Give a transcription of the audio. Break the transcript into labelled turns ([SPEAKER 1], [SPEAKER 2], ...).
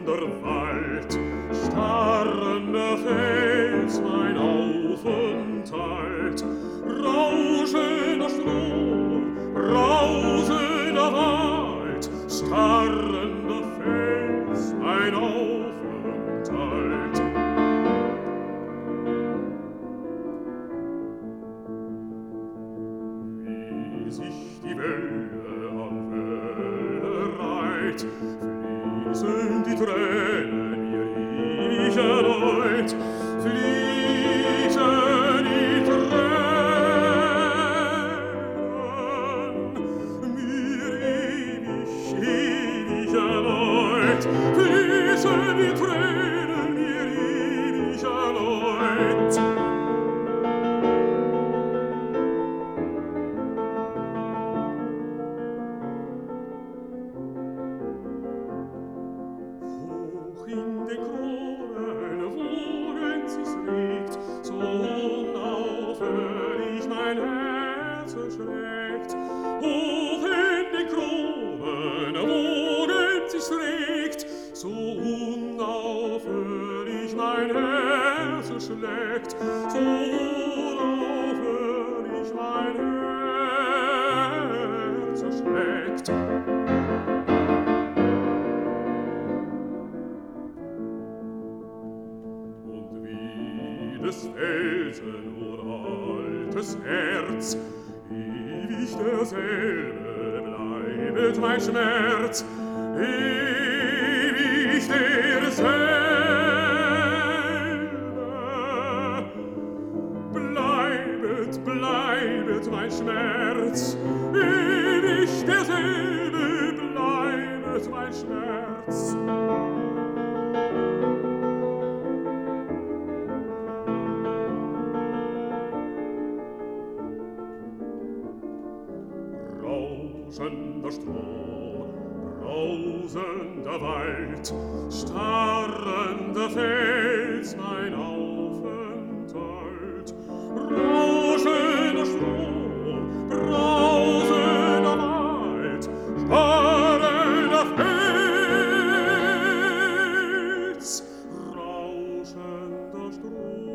[SPEAKER 1] rauschender Wald, starrender Fels mein Aufenthalt, rauschender Strom, brausender Wald, starrender Fels mein Aufenthalt. Wie sich die Welle an Welle reiht, fließen die Tränen mir ewig erneut, fließen die Tränen mir ewig erneut, fließen die Tränen mir ewig erneut. In den Kronen wogen sich's regt, so unaufhörlich mein Herz erschreckt. Hoch in den Kronen wogen sich's regt, so unaufhörlich mein Herz erschreckt, so unaufhörlich mein Herz erschreckt. Des Felsen uraltes Herz, ewig derselbe bleibet mein Schmerz, ewig derselbe bleibet mein Schmerz, ewig derselbe bleibet mein Schmerz. Rauschender Strom, brausender Wald, starrender Fels mein Aufenthalt. Rauschender Strom, brausender Wald, starrender Fels, rauschender Strom.